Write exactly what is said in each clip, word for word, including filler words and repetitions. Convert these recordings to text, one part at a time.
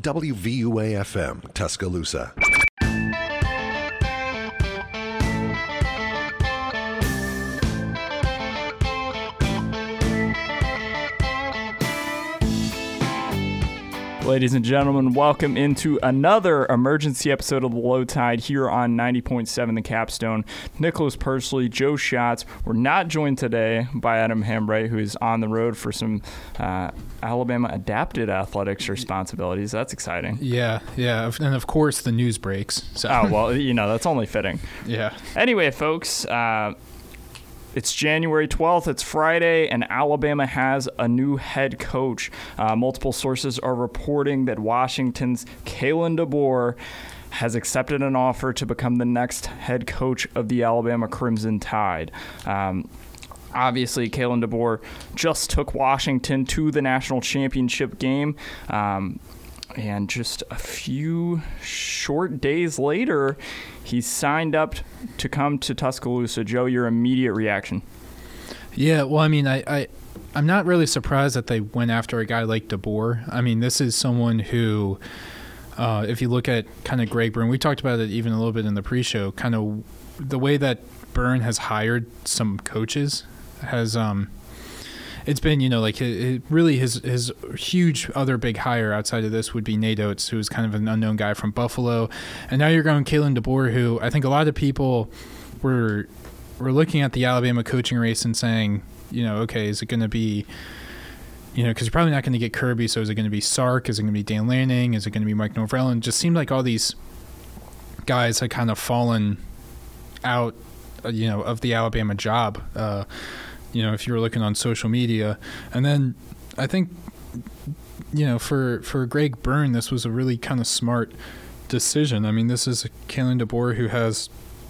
W V U A F M, Tuscaloosa. Ladies and gentlemen, welcome into another emergency episode of The Low Tide here on ninety point seven The Capstone. Nicholas Pursley, Joe Schatz. We're not joined today by Adam Hambright, who is on the road for some uh, Alabama adapted athletics responsibilities. That's exciting. Yeah, yeah. And of course, the news breaks. So. Oh, well, you know, that's only fitting. Yeah. Anyway, folks, uh, it's January twelfth, it's Friday, and Alabama has a new head coach. Uh, multiple sources are reporting that Washington's Kalen DeBoer has accepted an offer to become the next head coach of the Alabama Crimson Tide. Um, Obviously, Kalen DeBoer just took Washington to the national championship game. Um, and just a few short days later, he signed up to come to Tuscaloosa. Joe, your immediate reaction? Yeah, well, I mean, I, I, I'm not really surprised that they went after a guy like DeBoer. I mean, this is someone who, uh, if you look at kind of Greg Byrne, we talked about it even a little bit in the pre-show, kind of the way that Byrne has hired some coaches has um, – it's been, you know, like it, it really his his huge other big hire outside of this would be Nate Oates, who's kind of an unknown guy from Buffalo. And now you're going Kalen DeBoer, who I think a lot of people were were looking at the Alabama coaching race and saying, you know, okay, is it going to be, you know, because you're probably not going to get Kirby, so is it going to be Sark? Is it going to be Dan Lanning? Is it going to be Mike Norvell? And it just seemed like all these guys had kind of fallen out, uh, you know, of the Alabama job. Uh You know, if you were looking on social media. And then I think, you know, for, for Greg Byrne, this was a really kind of smart decision. I mean, this is Kalen DeBoer who has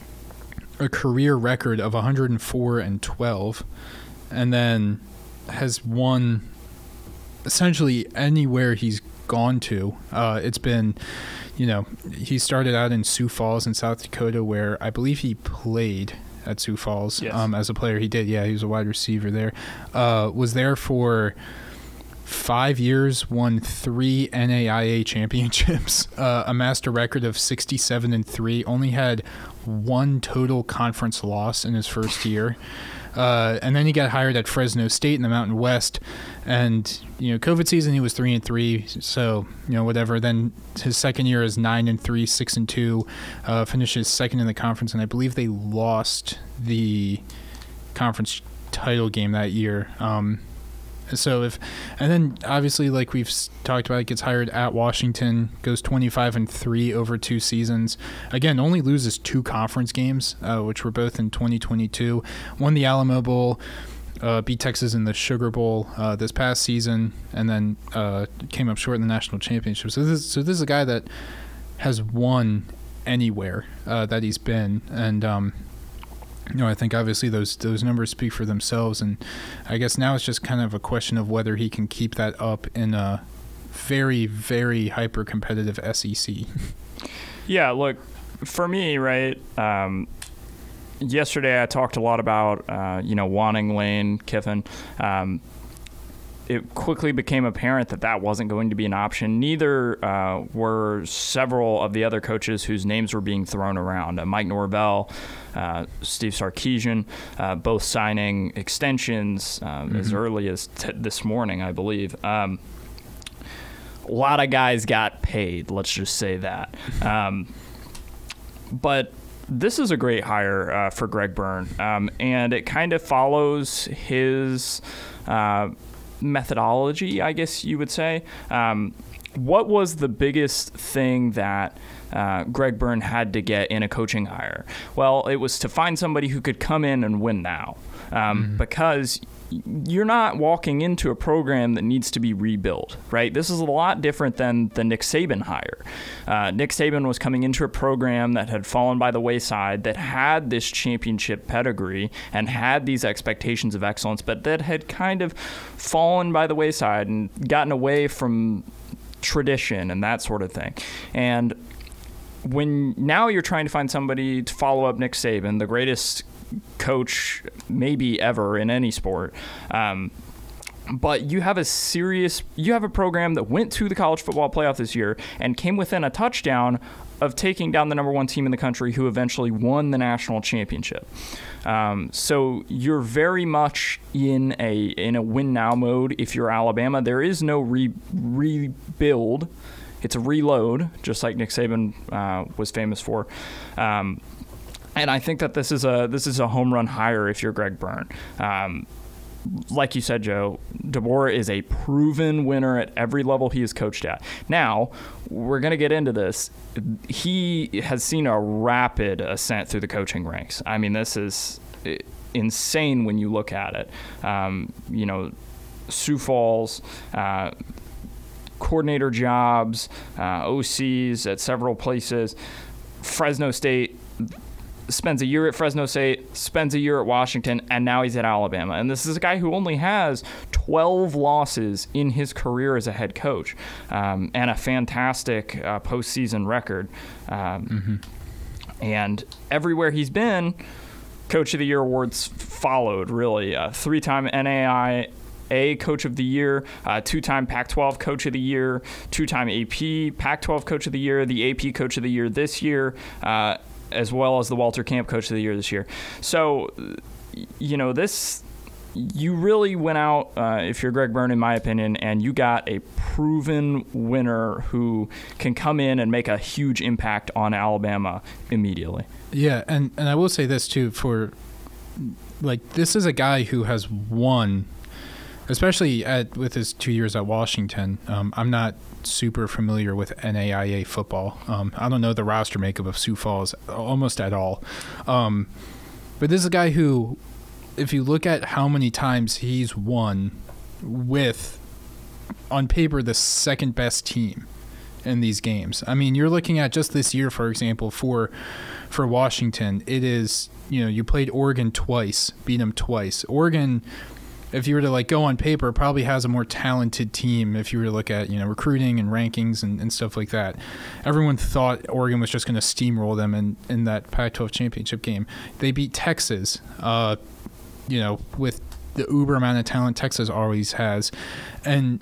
a career record of one hundred four and twelve and then has won essentially anywhere he's gone to. Uh, it's been, you know, he started out in Sioux Falls in South Dakota, where I believe he played at Sioux Falls. Yes. Um, as a player. He did, yeah, he was a wide receiver there. Uh, was there for five years, won three N A I A championships, uh, amassed a record of sixty-seven and three, only had one total conference loss in his first year. Uh, and then he got hired at Fresno State in the Mountain West, and you know, COVID season he was three and three, so you know whatever. Then his second year is nine and three, six and two, uh, finishes second in the conference, and I believe they lost the conference title game that year. Um, So if, and then obviously, like we've talked about, gets hired at Washington, goes twenty-five and three over two seasons. Again, only loses two conference games, uh, which were both in twenty twenty-two. Won the Alamo Bowl, uh, beat Texas in the Sugar Bowl uh, this past season, and then uh, came up short in the national championship. So this, is, so this is a guy that has won anywhere uh, that he's been, and um, you know, I think obviously those those numbers speak for themselves, and I guess now it's just kind of a question of whether he can keep that up in a very, very hyper-competitive S E C. Yeah, look, for me, right, um, yesterday I talked a lot about, uh, you know, wanting Lane Kiffin. Um, it quickly became apparent that that wasn't going to be an option. Neither uh, were several of the other coaches whose names were being thrown around. Uh, Mike Norvell, uh, Steve Sarkisian, uh, both signing extensions um, mm-hmm. as early as t- this morning, I believe. Um, a lot of guys got paid, let's just say that. Um, but this is a great hire uh, for Greg Byrne, um, and it kind of follows his uh, methodology, I guess you would say. Um, what was the biggest thing that uh, Greg Byrne had to get in a coaching hire? Well, it was to find somebody who could come in and win now, um, mm-hmm. because you're not walking into a program that needs to be rebuilt, right? This is a lot different than the Nick Saban hire. Uh, Nick Saban was coming into a program that had fallen by the wayside, that had this championship pedigree and had these expectations of excellence, but that had kind of fallen by the wayside and gotten away from tradition and that sort of thing. And when now you're trying to find somebody to follow up Nick Saban, the greatest coach maybe ever in any sport, um, But you have a serious, you have a program that went to the college football playoff this year and came within a touchdown of taking down the number one team in the country, who eventually won the national championship. Um, so you're very much in a in a win now mode if you're Alabama. There is no re- rebuild. It's a reload, just like Nick Saban uh, was famous for. Um, and I think that this is a this is a home run hire if you're Greg Byrne. Um, Like you said, Joe, DeBoer is a proven winner at every level he has coached at. Now, we're going to get into this. He has seen a rapid ascent through the coaching ranks. I mean, this is insane when you look at it. Um, you know, Sioux Falls, uh, coordinator jobs, uh, O Cs at several places, Fresno State, spends a year at Fresno State, spends a year at Washington, and now he's at Alabama. And this is a guy who only has twelve losses in his career as a head coach, um, and a fantastic uh, postseason record. Um, mm-hmm. And everywhere he's been, Coach of the Year awards followed, really. Uh, three-time N A I A Coach of the Year, uh, two-time Pac twelve Coach of the Year, two-time A P Pac twelve Coach of the Year, the A P Coach of the Year this year, uh, as well as the Walter Camp Coach of the Year this year. So, you know, this, you really went out, uh, if you're Greg Byrne, in my opinion, and you got a proven winner who can come in and make a huge impact on Alabama immediately. Yeah, and, and I will say this, too, for, like, this is a guy who has won, especially at with his two years at Washington. Um, I'm not super familiar with N A I A football. Um, I don't know the roster makeup of Sioux Falls almost at all. Um, but this is a guy who, if you look at how many times he's won with, on paper, the second best team in these games. I mean, you're looking at just this year, for example, for for Washington, it is, you know, you played Oregon twice, beat them twice. Oregon, if you were to like go on paper, probably has a more talented team if you were to look at, you know, recruiting and rankings and, and stuff like that. Everyone thought Oregon was just going to steamroll them in, in that Pac twelve championship game. They beat Texas, uh, you know, with the uber amount of talent Texas always has. And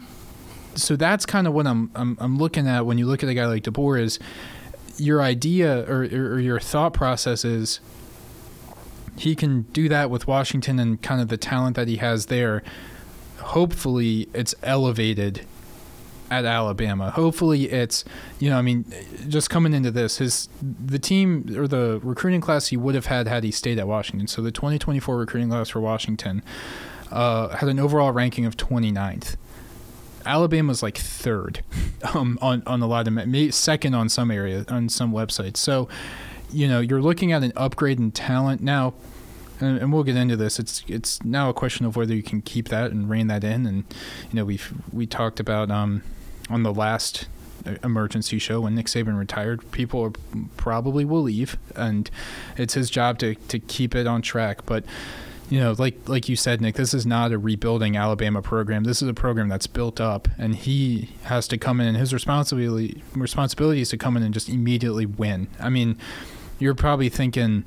so that's kind of what I'm, I'm I'm looking at when you look at a guy like DeBoer is your idea or, or your thought process is, he can do that with Washington and kind of the talent that he has there. Hopefully it's elevated at Alabama. Hopefully it's, you know, I mean, just coming into this, his the team or the recruiting class he would have had had he stayed at Washington. So the twenty twenty-four recruiting class for Washington uh, had an overall ranking of twenty-ninth. Alabama's like third um, on, on a lot of, second on some area, on some websites. So, you know, you're looking at an upgrade in talent now, and, and we'll get into this. It's it's now a question of whether you can keep that and rein that in. And you know, we we talked about um, on the last emergency show when Nick Saban retired, people are, probably will leave, and it's his job to to keep it on track. But you know, like like you said, Nick, this is not a rebuilding Alabama program. This is a program that's built up, and he has to come in, and his responsibility responsibility is to come in and just immediately win. I mean, you're probably thinking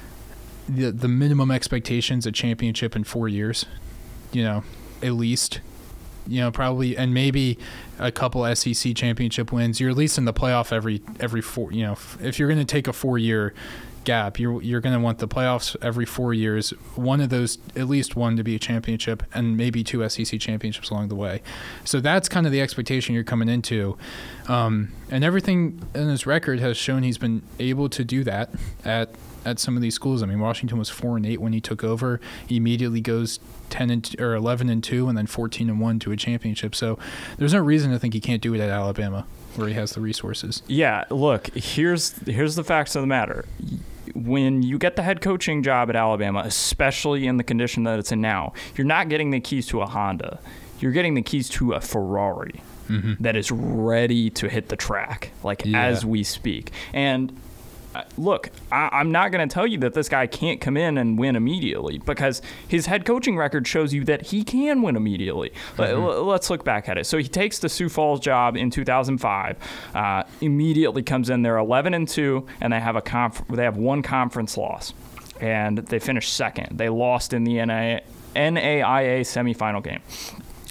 the the minimum expectations a championship in four years, you know, at least, you know, probably, and maybe a couple S E C championship wins. You're at least in the playoff every every four. You know, if you're going to take a four year gap, you're you're going to want the playoffs every four years. One of those, at least one, to be a championship, and maybe two S E C championships along the way. So that's kind of the expectation you're coming into, um, and everything in his record has shown he's been able to do that at at some of these schools. I mean, Washington was four and eight when he took over. He immediately goes ten and or eleven and two, and then fourteen and one to a championship. So there's no reason to think he can't do it at Alabama, where he has the resources. Yeah, look, here's here's the facts of the matter. When you get the head coaching job at Alabama, especially in the condition that it's in now, you're not getting the keys to a Honda. You're getting the keys to a Ferrari mm-hmm. that is ready to hit the track, like yeah. as we speak. And uh, look, I, I'm not going to tell you that this guy can't come in and win immediately, because his head coaching record shows you that he can win immediately. Mm-hmm. Let, let's look back at it. So he takes the Sioux Falls job in two thousand five, uh, immediately comes in there eleven and two, and they have a conf- they have one conference loss, and they finished second. They lost in the N A I A semifinal game.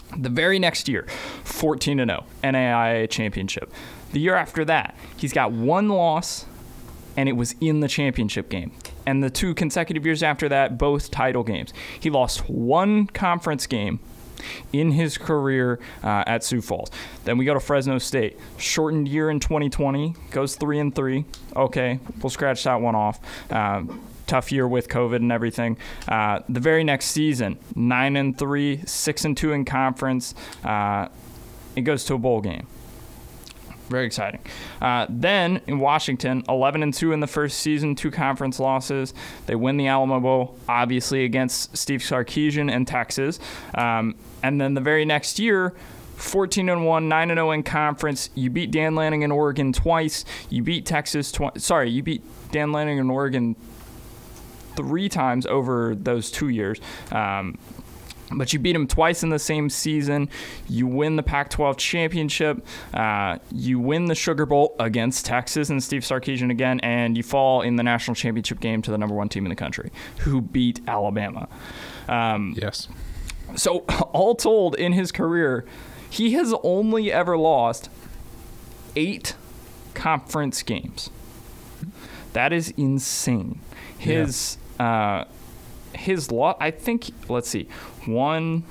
The very next year, fourteen and oh, N A I A championship. The year after that, he's got one loss, and it was in the championship game. And the two consecutive years after that, both title games. He lost one conference game in his career uh, at Sioux Falls. Then we go to Fresno State. Shortened year in twenty twenty, goes three and three. Okay, we'll scratch that one off. Um, tough year with COVID and everything. Uh, the very next season, nine and three, six and two in conference. Uh, it goes to a bowl game. Very exciting. Uh, then in Washington, eleven and two in the first season, two conference losses. They win the Alamo Bowl, obviously against Steve Sarkisian and Texas. Um, and then the very next year, fourteen and one, nine and oh in conference. You beat Dan Lanning in Oregon twice. You beat Texas twice. Sorry, you beat Dan Lanning in Oregon three times over those two years. Um, but you beat him twice in the same season. You win the Pac twelve championship. Uh, you win the Sugar Bowl against Texas and Steve Sarkisian again, and you fall in the national championship game to the number one team in the country, who beat Alabama. Um, yes. So all told, in his career, he has only ever lost eight conference games. That is insane. His yeah. uh, his lot, I think. Let's see, one,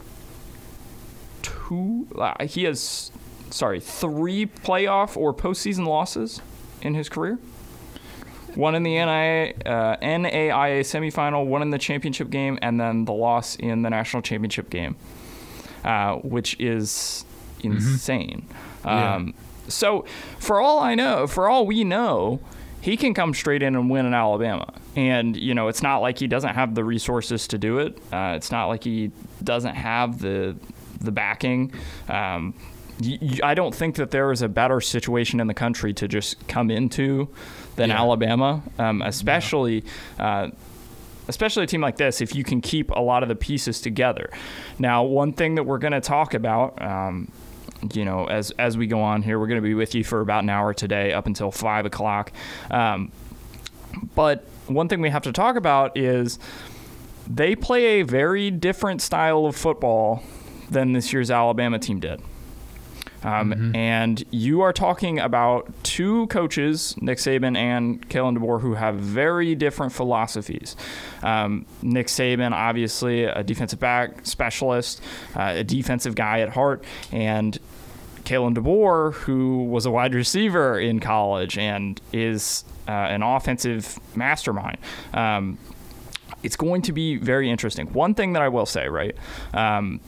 two. Uh, he has, sorry, three playoff or postseason losses in his career. One in the N I A, uh, N A I A semifinal, one in the championship game, and then the loss in the national championship game, uh, which is insane. Mm-hmm. Um, yeah. So, for all I know, for all we know, he can come straight in and win in Alabama. And, you know, it's not like he doesn't have the resources to do it. Uh, it's not like he doesn't have the the backing. Um, y- y- I don't think that there is a better situation in the country to just come into than yeah. Alabama, um, especially uh, especially a team like this, if you can keep a lot of the pieces together. Now, one thing that we're going to talk about, um, you know, as as we go on here, we're going to be with you for about an hour today up until five o'clock. Um, but one thing we have to talk about is they play a very different style of football than this year's Alabama team did. Um, mm-hmm. And you are talking about two coaches, Nick Saban and Kalen DeBoer, who have very different philosophies. Um, Nick Saban, obviously a defensive back specialist, uh, a defensive guy at heart, and Kalen DeBoer, who was a wide receiver in college and is uh, an offensive mastermind. Um, it's going to be very interesting. One thing that I will say, right, um,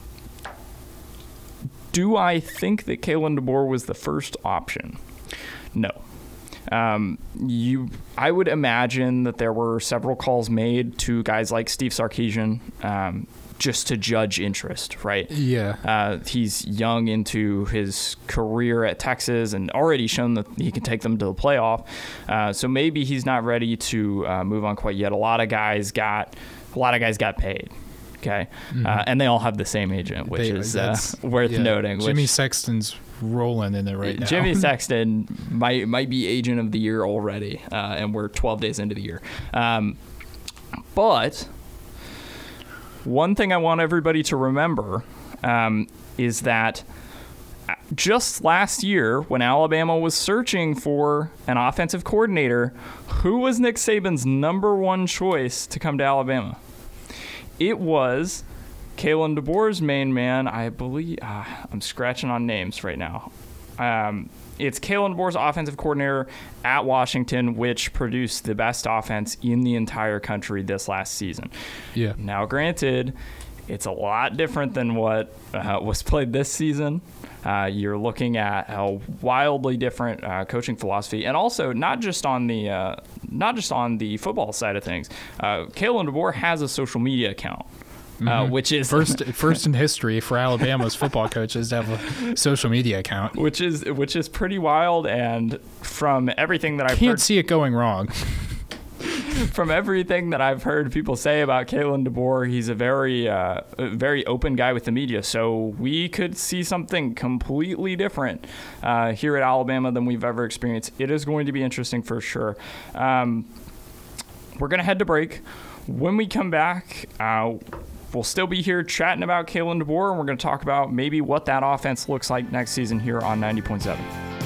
do I think that Kalen DeBoer was the first option? No. Um, you, I would imagine that there were several calls made to guys like Steve Sarkisian um, just to judge interest, right? Yeah. Uh, he's young into his career at Texas and already shown that he can take them to the playoff. Uh, so maybe he's not ready to uh, move on quite yet. A lot of guys got, a lot of guys got paid. Okay, mm-hmm. uh, and they all have the same agent, which they, is uh, worth yeah. noting. Jimmy which, Sexton's rolling in it right now. Jimmy Sexton might might be agent of the year already, uh, and we're twelve days into the year. Um, but one thing I want everybody to remember um, is that just last year, when Alabama was searching for an offensive coordinator, who was Nick Saban's number one choice to come to Alabama? It was Kalen DeBoer's main man. I believe uh, I'm scratching on names right now. Um, it's Kalen DeBoer's offensive coordinator at Washington, which produced the best offense in the entire country this last season. Yeah. Now, granted, it's a lot different than what uh, was played this season. Uh, you're looking at a wildly different uh, coaching philosophy, and also not just on the uh, not just on the football side of things. Uh, Kalen DeBoer has a social media account, uh, mm-hmm. which is first first in history for Alabama's football coaches to have a social media account, which is which is pretty wild. And from everything that I've can't heard, see it going wrong. From everything that I've heard people say about Kalen DeBoer, he's a very, uh, a very open guy with the media. So we could see something completely different uh, here at Alabama than we've ever experienced. It is going to be interesting for sure. Um, we're going to head to break. When we come back, uh, we'll still be here chatting about Kalen DeBoer, and we're going to talk about maybe what that offense looks like next season here on ninety point seven.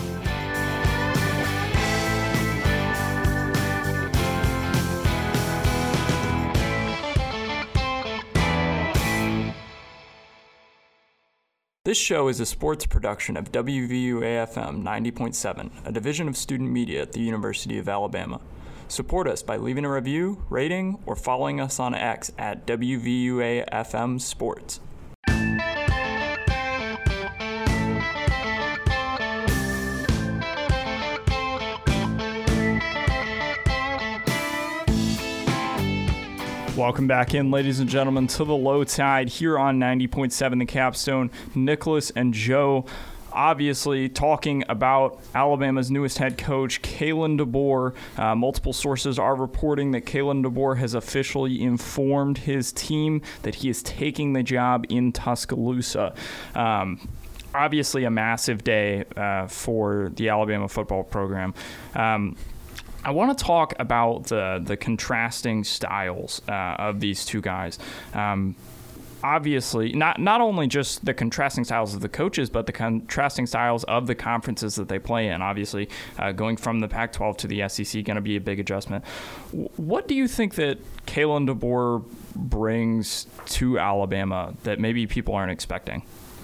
This show is a sports production of W V U A F M ninety point seven, a division of student media at the University of Alabama. Support us by leaving a review, rating, or following us on X at W V U A F M Sports. Welcome back in, ladies and gentlemen, to the Low Tide here on ninety point seven The Capstone. Nicholas and Joe obviously talking about Alabama's newest head coach, Kalen DeBoer. Uh, multiple sources are reporting that Kalen DeBoer has officially informed his team that he is taking the job in Tuscaloosa. Um, obviously a massive day uh, for the Alabama football program. Um, I want to talk about the the contrasting styles uh, of these two guys. Um, obviously, not not only just the contrasting styles of the coaches, but the contrasting styles of the conferences that they play in. Obviously, uh, going from the Pac twelve to the S E C going to be a big adjustment. What do you think that Kalen DeBoer brings to Alabama that maybe people aren't expecting?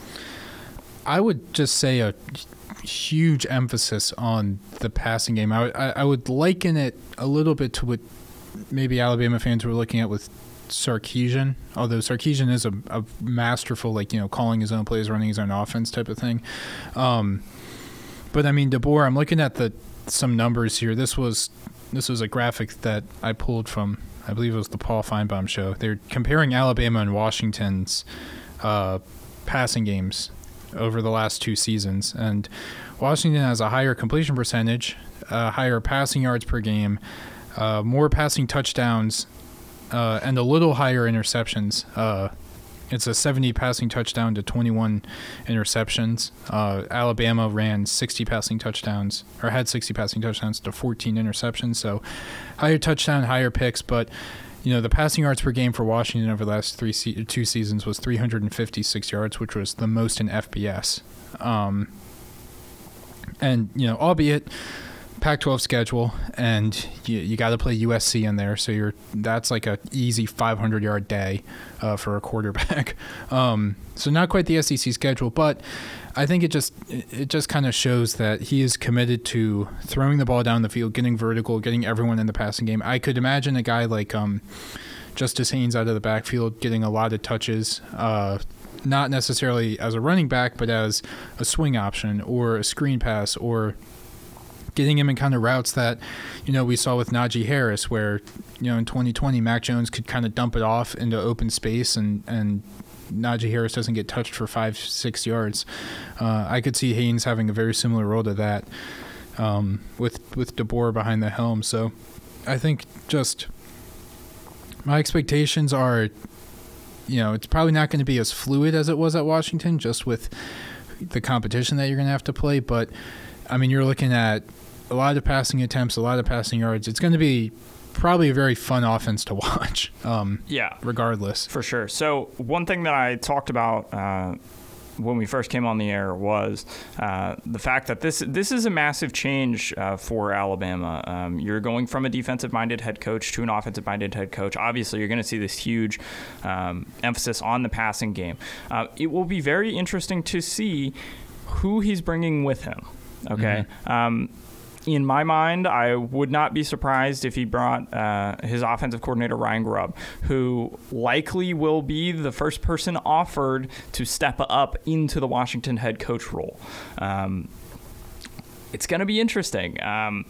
I would just say a huge emphasis on the passing game. I would, I, I would liken it a little bit to what maybe Alabama fans were looking at with Sarkisian, although Sarkisian is a, a masterful, like, you know, calling his own plays, running his own offense type of thing. Um, but, I mean, DeBoer, I'm looking at the some numbers here. This was this was a graphic that I pulled from, I believe it was the Paul Feinbaum show. They're comparing Alabama and Washington's uh, passing games over the last two seasons, and Washington has a higher completion percentage, uh, higher passing yards per game, uh, more passing touchdowns, uh, and a little higher interceptions. Uh, it's a seventy passing touchdown to twenty-one interceptions. Uh, Alabama ran sixty passing touchdowns, or had sixty passing touchdowns to fourteen interceptions, so higher touchdown, higher picks, but you know, the passing yards per game for Washington over the last three se- two seasons was three hundred fifty-six yards, which was the most in F B S. Um, and, you know, albeit Pac twelve schedule, and you, you got to play U S C in there, so you're that's like a easy five hundred yard day uh, for a quarterback. Um, so not quite the S E C schedule, but I think it just it just kind of shows that he is committed to throwing the ball down the field, getting vertical, getting everyone in the passing game. I could imagine a guy like um, Justice Haynes out of the backfield getting a lot of touches, uh, not necessarily as a running back, but as a swing option or a screen pass, or getting him in kind of routes that, you know, we saw with Najee Harris, where, you know, in twenty twenty, Mac Jones could kind of dump it off into open space and, and Najee Harris doesn't get touched for five, six yards. Uh, I could see Haynes having a very similar role to that um, with with DeBoer behind the helm. So I think just my expectations are, you know, it's probably not going to be as fluid as it was at Washington, just with the competition that you're going to have to play. But, I mean, you're looking at a lot of passing attempts, a lot of passing yards. It's going to be probably a very fun offense to watch. Um, yeah, regardless, for sure. So one thing that I talked about uh, when we first came on the air was uh, the fact that this this is a massive change uh, for Alabama. Um, you're going from a defensive-minded head coach to an offensive-minded head coach. Obviously, you're going to see this huge um, emphasis on the passing game. Uh, it will be very interesting to see who he's bringing with him. Okay. Mm-hmm. Um, In my mind, I would not be surprised if he brought uh, his offensive coordinator, Ryan Grubb, who likely will be the first person offered to step up into the Washington head coach role. Um, it's going to be interesting. Um,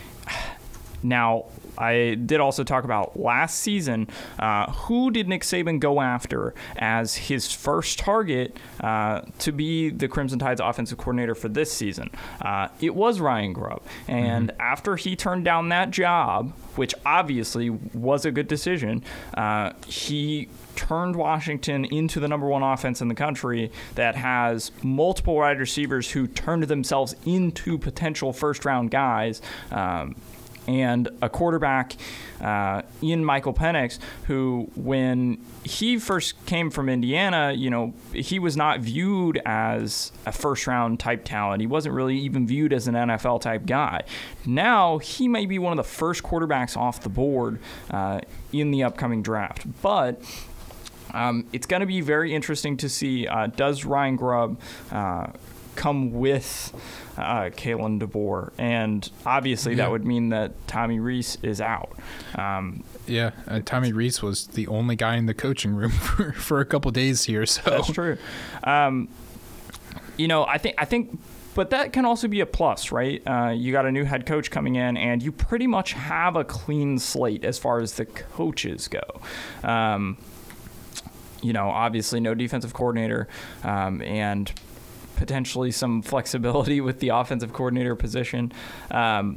now, I did also talk about last season, uh, who did Nick Saban go after as his first target uh, to be the Crimson Tide's offensive coordinator for this season? Uh, it was Ryan Grubb. And mm-hmm. after he turned down that job, which obviously was a good decision, uh, he turned Washington into the number one offense in the country that has multiple wide receivers who turned themselves into potential first-round guys. Um, and a quarterback uh, in Michael Penix, who, when he first came from Indiana, you know, he was not viewed as a first-round type talent. He wasn't really even viewed as an N F L type guy. Now he may be one of the first quarterbacks off the board uh, in the upcoming draft. But um, it's going to be very interesting to see, uh, does Ryan Grubb uh, come with uh, Kalen DeBoer? And obviously yeah. that would mean that Tommy Rees is out. Um, yeah, uh, Tommy Rees was the only guy in the coaching room for, for a couple days here. So that's true. Um, you know, I think I think, but that can also be a plus, right? Uh, you got a new head coach coming in, and you pretty much have a clean slate as far as the coaches go. Um, you know, obviously no defensive coordinator, um, and potentially some flexibility with the offensive coordinator position. Um,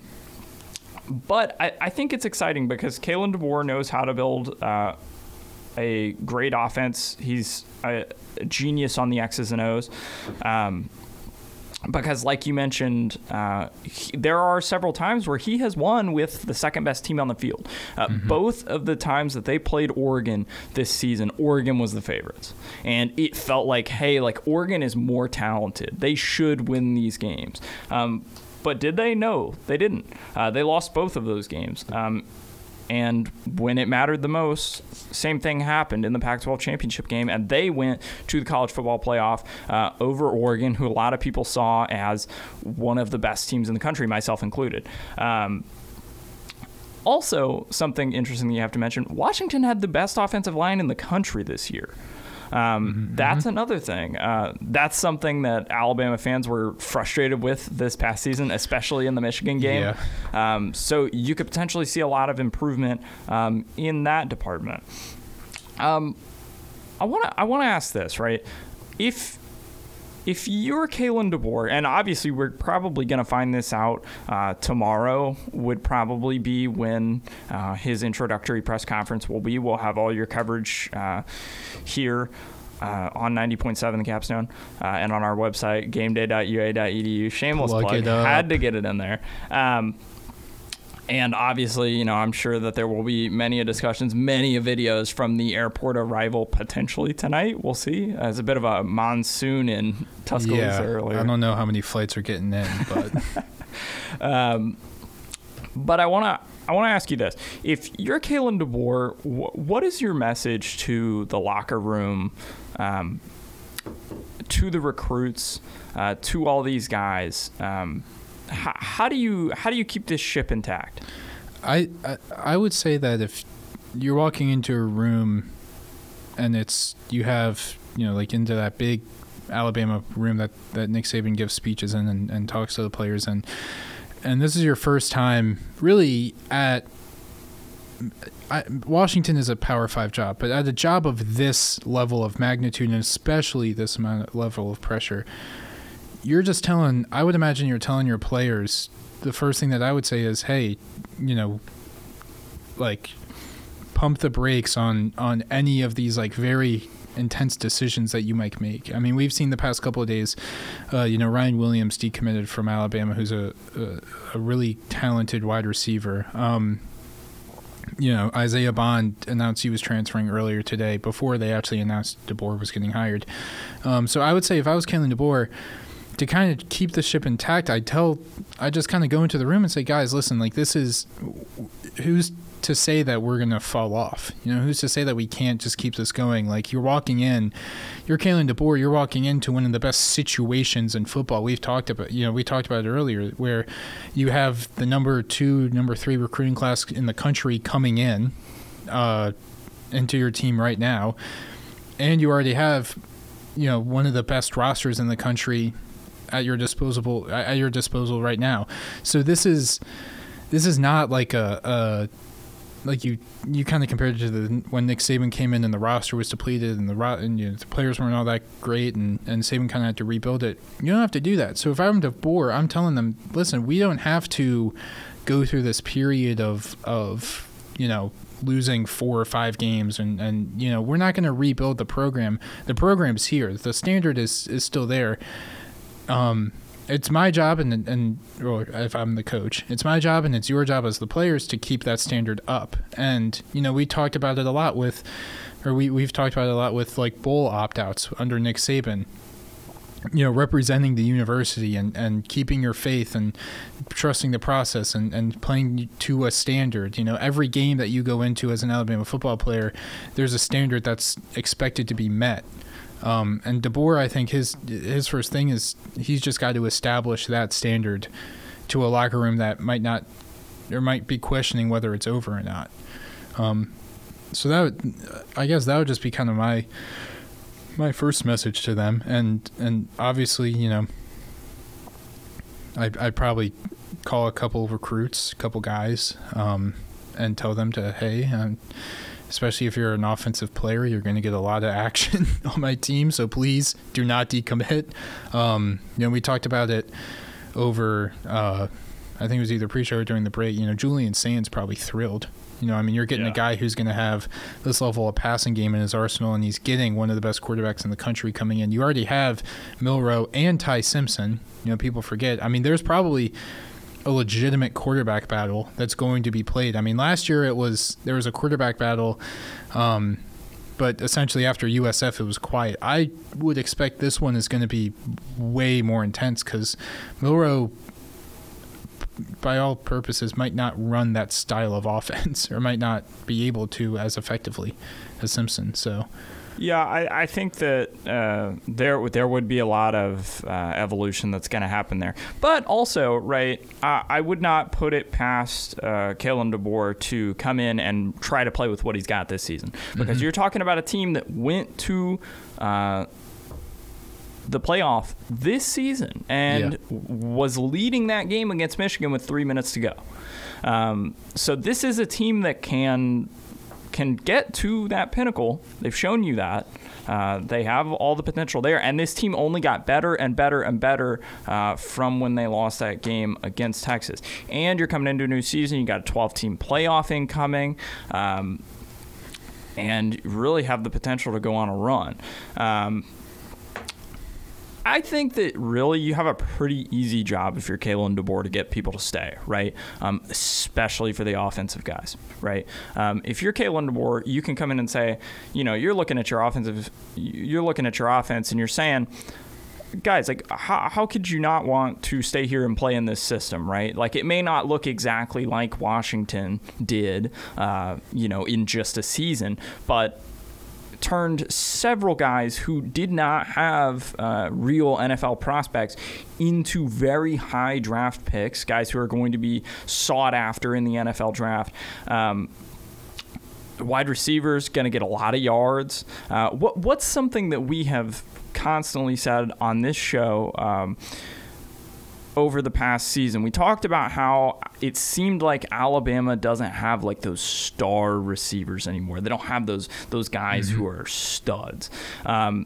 but I, I think it's exciting because Kalen DeBoer knows how to build uh, a great offense. He's a, a genius on the X's and O's. Um, because like you mentioned, uh, he, there are several times where he has won with the second best team on the field. Uh, mm-hmm. Both of the times that they played Oregon this season, Oregon was the favorites. And it felt like, hey, like Oregon is more talented. They should win these games. Um, but did they? No, they didn't. Uh, they lost both of those games. Um, And when it mattered the most, same thing happened in the Pac twelve championship game, and they went to the college football playoff uh, over Oregon, who a lot of people saw as one of the best teams in the country, myself included. Um, also, something interesting that you have to mention, Washington had the best offensive line in the country this year. Um, mm-hmm. That's another thing. Uh, that's something that Alabama fans were frustrated with this past season, especially in the Michigan game. Yeah. Um, so you could potentially see a lot of improvement um, in that department. Um, I want to I want to ask this, right? If if you're Kalen DeBoer, and obviously we're probably going to find this out uh, tomorrow, would probably be when uh, his introductory press conference will be. We'll have all your coverage uh, here uh, on ninety point seven The Capstone uh, and on our website, gameday dot u a dot e d u. Shameless Plug plug. it up. Had to get it in there. Um, And obviously, you know, I'm sure that there will be many a discussions, many a videos from the airport arrival potentially tonight. We'll see. As a bit of a monsoon in Tuscaloosa yeah, earlier. I don't know how many flights are getting in, but um, but I want to I want to ask you this: if you're Kalen DeBoer, wh- what is your message to the locker room, um, to the recruits, uh, to all these guys? Um, How, how do you how do you keep this ship intact? I, I I would say that if you're walking into a room and it's you have you know like into that big Alabama room that, that Nick Saban gives speeches in and, and talks to the players and and this is your first time really at I, Washington is a Power Five job, but at a job of this level of magnitude and especially this amount of level of pressure. You're just telling, I would imagine you're telling your players, the first thing that I would say is, hey, you know, like, pump the brakes on, on any of these, like, very intense decisions that you might make. I mean, we've seen the past couple of days, uh, you know, Ryan Williams decommitted from Alabama, who's a, a, a really talented wide receiver. Um, you know, Isaiah Bond announced he was transferring earlier today before they actually announced DeBoer was getting hired. Um, so I would say if I was Kalen DeBoer, to kind of keep the ship intact, I tell, I just kind of go into the room and say, guys, listen, like this is, who's to say that we're going to fall off? You know, who's to say that we can't just keep this going? Like you're walking in, you're Kalen DeBoer, you're walking into one of the best situations in football. We've talked about, you know, we talked about it earlier where you have the number two, number three recruiting class in the country coming in uh, into your team right now. And you already have, you know, one of the best rosters in the country at your disposable at your disposal right now. So this is this is not like a, a like you you kind of compared it to the when Nick Saban came in and the roster was depleted and the ro- and you know, the players weren't all that great and, and Saban kind of had to rebuild it. You don't have to do that. So if I'm DeBoer, I'm telling them, listen, we don't have to go through this period of of you know losing four or five games and, and you know we're not going to rebuild the program. The program's here. The standard is is still there. Um, it's my job, and and or if I'm the coach, it's my job, and it's your job as the players to keep that standard up. And you know, we talked about it a lot with, or we we've talked about it a lot with like bowl opt-outs under Nick Saban. You know, representing the university and, and keeping your faith and trusting the process and, and playing to a standard. You know, every game that you go into as an Alabama football player, there's a standard that's expected to be met. Um, and DeBoer, I think his his first thing is he's just got to establish that standard to a locker room that might not or might be questioning whether it's over or not. Um, so that would, I guess that would just be kind of my my first message to them. And and obviously, you know, I'd, I'd probably call a couple of recruits, a couple guys, um, and tell them to, hey, um, especially if you're an offensive player, you're going to get a lot of action on my team, so please do not decommit. Um, you know, we talked about it over, uh, I think it was either pre-show or during the break. You know, Julian Sands probably thrilled. You know, I mean, you're getting yeah. a guy who's going to have this level of passing game in his arsenal, and he's getting one of the best quarterbacks in the country coming in. You already have Milroe and Ty Simpson. You know, people forget. I mean, there's probably a legitimate quarterback battle that's going to be played. I mean, last year it was there was a quarterback battle, um, but essentially after U S F it was quiet. I would expect this one is going to be way more intense because Milroe, by all purposes, might not run that style of offense or might not be able to as effectively as Simpson. So. Yeah, I, I think that uh, there there would be a lot of uh, evolution that's going to happen there. But also, right, I, I would not put it past uh, Kalen DeBoer to come in and try to play with what he's got this season. Because mm-hmm. you're talking about a team that went to uh, the playoff this season and yeah. was leading that game against Michigan with three minutes to go. Um, so this is a team that can... can get to that pinnacle. They've shown you that. Uh, they have all the potential there. And this team only got better and better and better uh, from when they lost that game against Texas. And you're coming into a new season. You got a twelve-team playoff incoming. Um, and really have the potential to go on a run. Um, I think that really you have a pretty easy job if you're Kalen DeBoer to get people to stay, right? Um, especially for the offensive guys, right? Um, if you're Kalen DeBoer, you can come in and say, you know, you're looking at your offensive, you're looking at your offense and you're saying, guys, like, how, how could you not want to stay here and play in this system, right? Like, it may not look exactly like Washington did, uh, you know, in just a season, but turned several guys who did not have uh, real N F L prospects into very high draft picks, guys who are going to be sought after in the N F L draft. Um, wide receivers going to get a lot of yards. Uh, what what's something that we have constantly said on this show um, over the past season? We talked about how it seemed like Alabama doesn't have like those star receivers anymore. They don't have those those guys mm-hmm. who are studs. Um,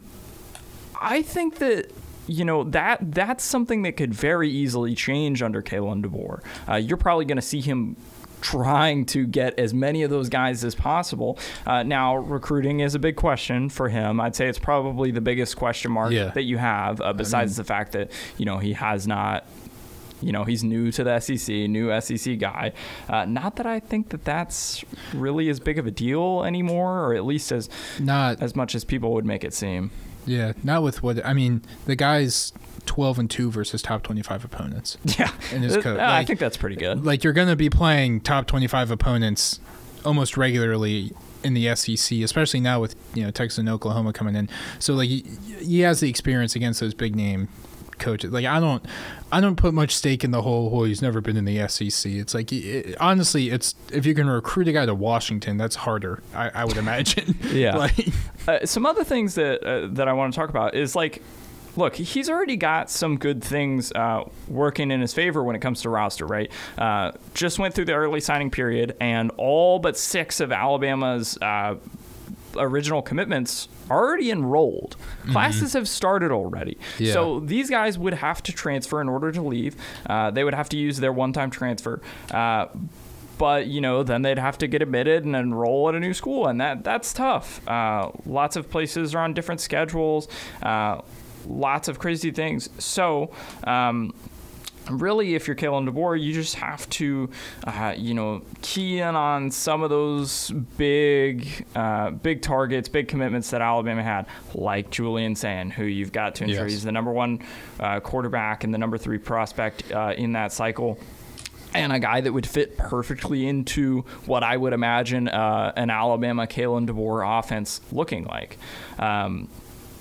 I think that, you know, that that's something that could very easily change under Kalen DeBoer. Uh, you're probably going to see him trying to get as many of those guys as possible. Uh, now, recruiting is a big question for him. I'd say it's probably the biggest question mark yeah. that you have, uh, besides I mean, the fact that, you know, he has not, you know, he's new to the S E C, new S E C guy. Uh, not that I think that that's really as big of a deal anymore, or at least as not as much as people would make it seem. Yeah, not with what, I mean, the guy's twelve and two versus top twenty-five opponents. Yeah. In his code. Like, I think that's pretty good. Like, you're going to be playing top twenty-five opponents almost regularly in the S E C, especially now with, you know, Texas and Oklahoma coming in. So, like, he, he has the experience against those big name coaches. Like, I don't I don't put much stake in the whole, well, he's never been in the S E C. It's like, it, honestly, it's if you can recruit a guy to Washington, that's harder, I, I would imagine. Yeah. Like, uh, some other things that uh, that I want to talk about is, like, look, he's already got some good things uh, working in his favor when it comes to roster, right? Uh, just went through the early signing period, and all but six of Alabama's uh, original commitments are already enrolled. Mm-hmm. Classes have started already. Yeah. So these guys would have to transfer in order to leave. Uh, they would have to use their one-time transfer. Uh, But, you know, then they'd have to get admitted and enroll at a new school, and that that's tough. Uh, lots of places are on different schedules. Uh, lots of crazy things. So, um, really, if you're Kalen DeBoer, you just have to, uh, you know, key in on some of those big, uh, big targets, big commitments that Alabama had, like Julian Sayin, who you've got to ensure yes. he's the number one uh, quarterback and the number three prospect uh, in that cycle. And a guy that would fit perfectly into what I would imagine uh, an Alabama Kalen DeBoer offense looking like. Um,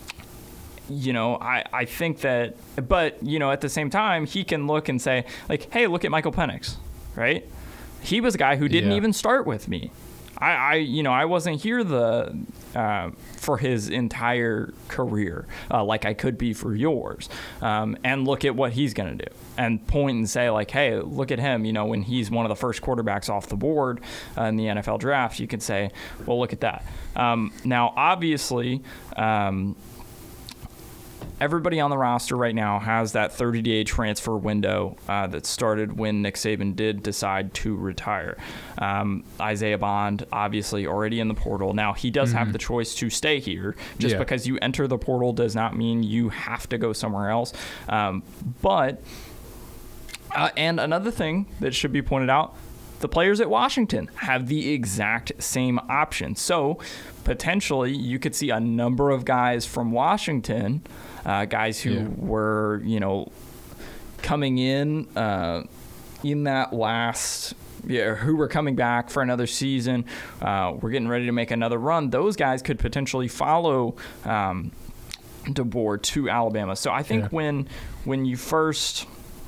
you know, I, I think that, but, you know, at the same time, he can look and say, like, hey, look at Michael Penix, right? He was a guy who didn't yeah. even start with me. I, I, you know, I wasn't here the uh, for his entire career uh, like I could be for yours. Um, and look at what he's going to do and point and say, like, hey, look at him. You know, when he's one of the first quarterbacks off the board uh, in the N F L draft, you can say, well, look at that. Um, now, obviously, um, everybody on the roster right now has that thirty-day transfer window uh, that started when Nick Saban did decide to retire. Um, Isaiah Bond, obviously, already in the portal. Now, he does mm-hmm. have the choice to stay here. Just yeah. because you enter the portal does not mean you have to go somewhere else. Um, but, uh, and another thing that should be pointed out, the players at Washington have the exact same option. So, potentially, you could see a number of guys from Washington, uh, guys who yeah. were, you know, coming in uh, in that last, yeah, who were coming back for another season. Uh, we're getting ready to make another run. Those guys could potentially follow um, DeBoer to Alabama. So I think yeah. when when you first.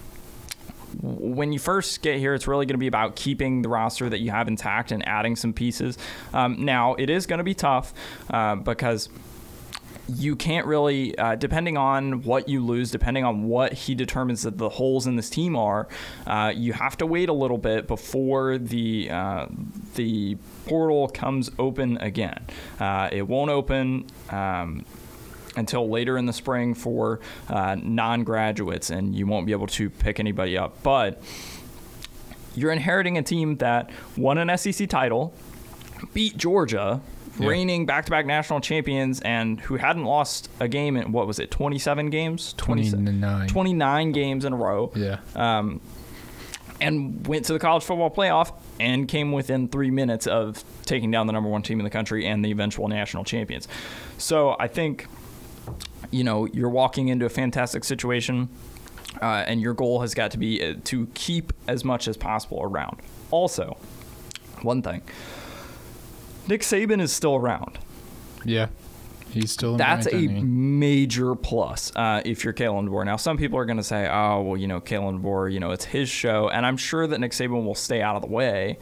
When you first get here, it's really going to be about keeping the roster that you have intact and adding some pieces. Um, now, it is going to be tough uh, because you can't really, uh, depending on what you lose, depending on what he determines that the holes in this team are, uh, you have to wait a little bit before the uh, the portal comes open again. Uh, it won't open Um, until later in the spring for uh, non-graduates, and you won't be able to pick anybody up. But you're inheriting a team that won an S E C title, beat Georgia, yeah. reigning back-to-back national champions, and who hadn't lost a game in, what was it, twenty-seven games? twenty-nine. twenty-nine games in a row. Yeah. Um, and went to the college football playoff and came within three minutes of taking down the number one team in the country and the eventual national champions. So I think... You know, you're walking into a fantastic situation, uh, and your goal has got to be to keep as much as possible around. Also, one thing, Nick Saban is still around. Yeah, he's still in That's a identity. major plus uh, if you're Kalen DeBoer. Now, some people are going to say, oh, well, you know, Kalen DeBoer, you know, it's his show, and I'm sure that Nick Saban will stay out of the way.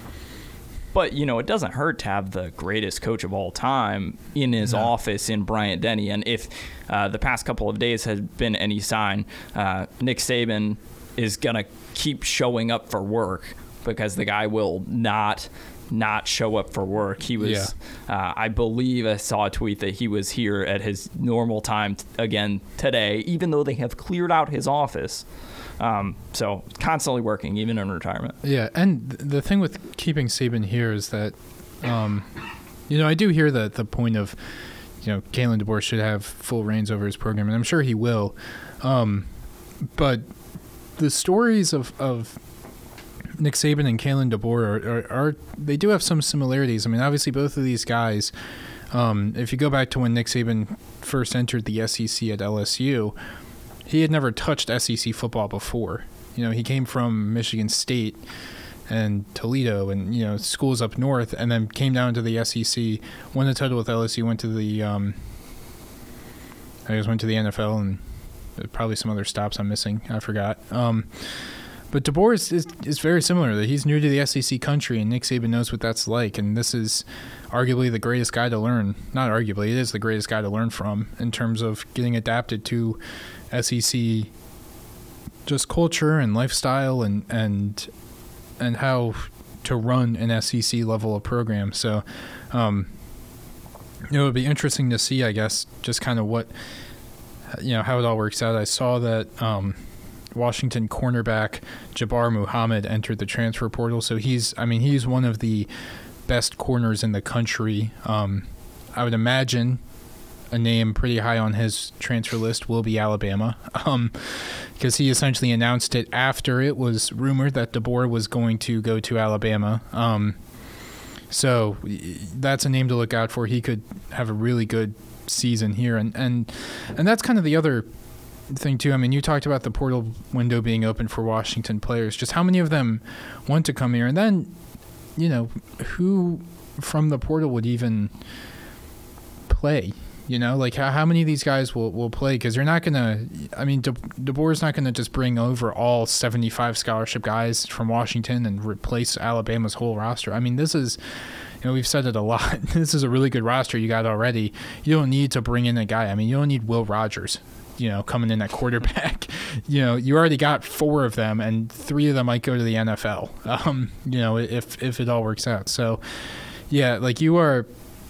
But, you know, it doesn't hurt to have the greatest coach of all time in his no. office in Bryant Denny. And if uh, the past couple of days has been any sign, uh, Nick Saban is going to keep showing up for work because the guy will not not show up for work. He was, yeah. uh, I believe I saw a tweet that he was here at his normal time t- again today, even though they have cleared out his office. Um, so constantly working, even in retirement. Yeah, and th- the thing with keeping Saban here is that, um, you know, I do hear the the point of, you know, Kalen DeBoer should have full reins over his program, and I'm sure he will. Um, but the stories of, of Nick Saban and Kalen DeBoer are, are, are they do have some similarities. I mean, obviously both of these guys, um, if you go back to when Nick Saban first entered the S E C at L S U, he had never touched S E C football before. You know, he came from Michigan State and Toledo and, you know, schools up north, and then came down to the S E C, won the title with L S U, went to the, um, I guess went to the N F L, and probably some other stops I'm missing. I forgot. Um, but DeBoer is, is, is very similar. That he's new to the S E C country, and Nick Saban knows what that's like, and this is arguably the greatest guy to learn. Not arguably, it is the greatest guy to learn from in terms of getting adapted to S E C just culture and lifestyle and and and how to run an S E C level of program. So um, it would be interesting to see, I guess, just kind of what, you know, how it all works out. I saw that um, Washington cornerback Jabbar Muhammad entered the transfer portal. So he's, I mean, he's one of the best corners in the country. Um, I would imagine a name pretty high on his transfer list will be Alabama, um, because he essentially announced it after it was rumored that DeBoer was going to go to Alabama. Um, so that's a name to look out for. He could have a really good season here, and and and that's kind of the other thing too. I mean, you talked about the portal window being open for Washington players. Just how many of them want to come here, and then, you know, who from the portal would even play? You know, like how, how many of these guys will, will play? Because you're not going to, I mean, De, DeBoer's not going to just bring over all seventy-five scholarship guys from Washington and replace Alabama's whole roster. I mean, this is, you know, we've said it a lot. This is a really good roster you got already. You don't need to bring in a guy. I mean, you don't need Will Rogers, you know, coming in at quarterback. You know, you already got four of them, and three of them might go to the N F L, um, you know, if if it all works out. So, yeah, like you are,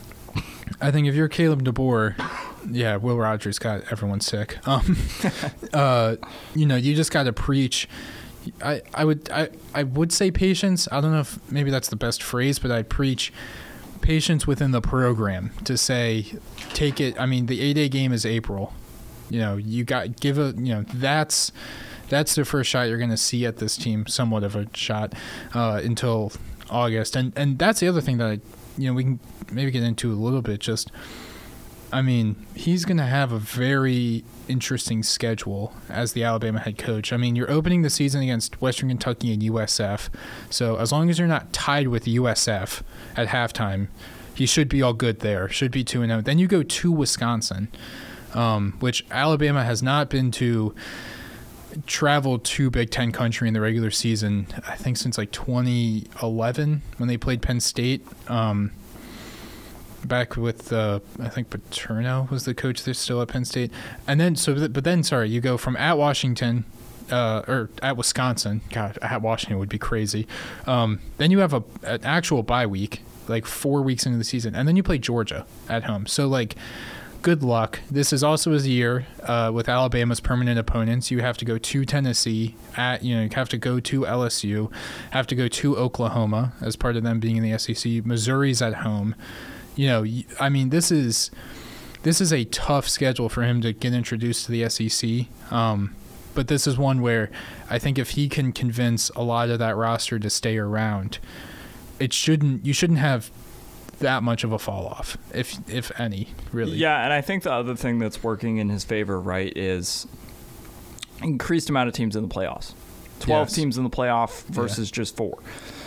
I think if you're Caleb DeBoer, yeah, Will Rogers got everyone sick. Um, uh, you know, you just got to preach. I, I would I, I would say patience. I don't know if maybe that's the best phrase, but I'd preach patience within the program to say, take it. I mean, the A-Day game is April. You know, you got give a you know that's that's the first shot you're going to see at this team, somewhat of a shot uh, until August, and and that's the other thing that I, you know we can maybe get into a little bit. Just, I mean, he's going to have a very interesting schedule as the Alabama head coach. I mean, you're opening the season against Western Kentucky and U S F, so as long as you're not tied with U S F at halftime, he should be all good there. Should be two and zero. Then you go to Wisconsin, um, which Alabama has not been to. Traveled to Big Ten country in the regular season, I think since like twenty eleven when they played Penn State. Um, back with uh, I think Paterno was the coach. They're still at Penn State, and then so but then sorry, you go from at Washington. Uh, or at Wisconsin. God, at Washington would be crazy. Um, then you have a an actual bye week, like four weeks into the season, and then you play Georgia at home. So like. Good luck. This is also his year uh, with Alabama's permanent opponents. You have to go to Tennessee. At you know you have to go to L S U. Have to go to Oklahoma as part of them being in the S E C. Missouri's at home. You know, I mean, this is this is a tough schedule for him to get introduced to the S E C. Um, but this is one where I think if he can convince a lot of that roster to stay around, it shouldn't. You shouldn't have that much of a fall off, if if any, really. Yeah, and I think the other thing that's working in his favor, right, is increased amount of teams in the playoffs. twelve yes. teams in the playoff versus yeah. just four.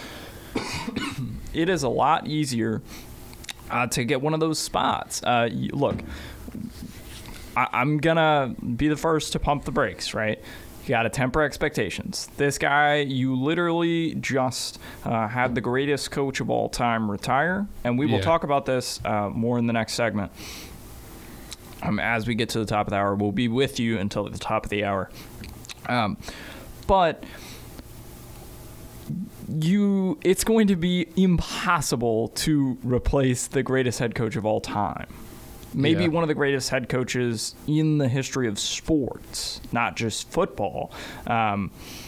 It is a lot easier uh, to get one of those spots. Uh, you, look, I, I'm going to be the first to pump the brakes, right? You got to temper expectations. This guy, you literally just uh, had the greatest coach of all time retire, and we will yeah. talk about this uh, more in the next segment. Um, as we get to the top of the hour, we'll be with you until the top of the hour. Um, but you, it's going to be impossible to replace the greatest head coach of all time. Maybe yeah. one of the greatest head coaches in the history of sports, not just football. Um,